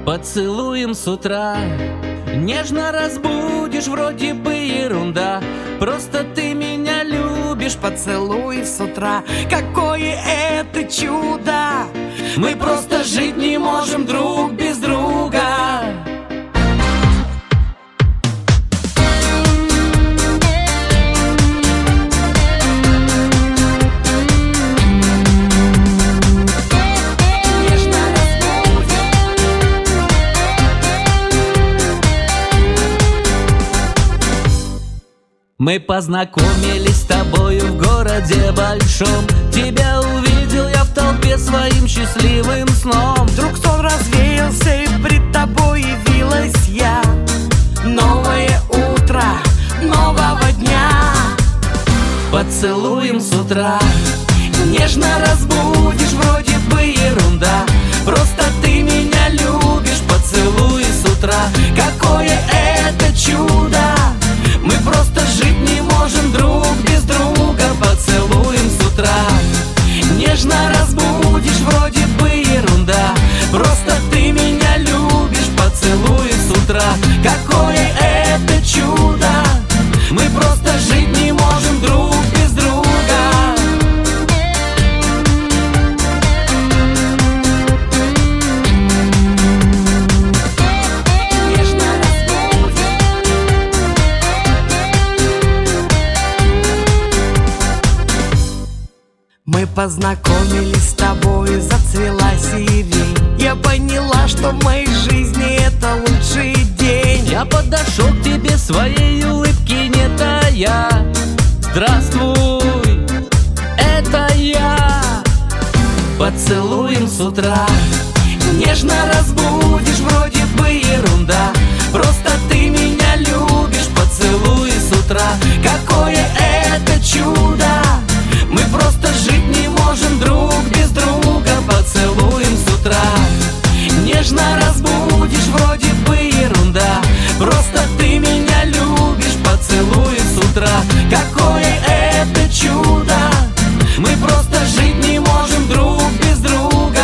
Поцелуем с утра, нежно разбудишь, вроде бы ерунда. Просто ты меня любишь. Поцелуй с утра, какое это чудо! Мы просто жить не можем друг без друга. Мы познакомились с тобою в городе большом. Тебя увидел я в толпе своим счастливым сном. Вдруг сон развеялся, и пред тобой явилась я. Новое утро нового дня. Поцелуем с утра, нежно разбудишь, вроде бы ерунда. Просто ты меня любишь. Поцелуй с утра, какое это чудо! Мы просто жить не можем друг без друга. Поцелуем с утра, нежно разбудишь, вроде бы ерунда. Просто ты меня любишь. Поцелуй с утра, какое это чудо! Мы просто жить не можем друг без друга. Мы познакомились с тобой, зацвела сирень. Я поняла, что в моей жизни это лучший день. Я подошел к тебе, своей улыбки не тая. Здравствуй, это я. Поцелуем с утра, нежно разбудишь, вроде бы ерунда. Просто ты меня любишь. Поцелуй с утра, какое это чудо! Мы просто жить не можем друг без друга. Поцелуем с утра, нежно разбудишь, вроде бы ерунда. Просто ты меня любишь. Поцелуй с утра, какое это чудо! Мы просто жить не можем друг без друга.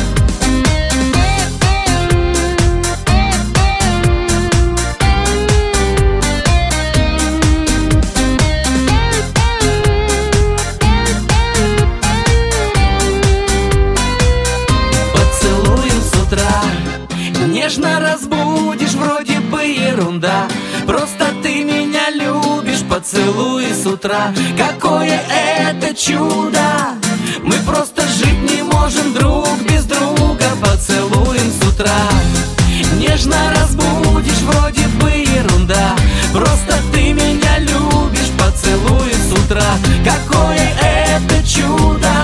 Нежно разбудишь, вроде бы ерунда. Просто ты меня любишь. Поцелуй с утра, какое это чудо! Мы просто жить не можем друг без друга. Поцелуем с утра, нежно разбудишь, вроде бы ерунда. Просто ты меня любишь. Поцелуй с утра, какое это чудо!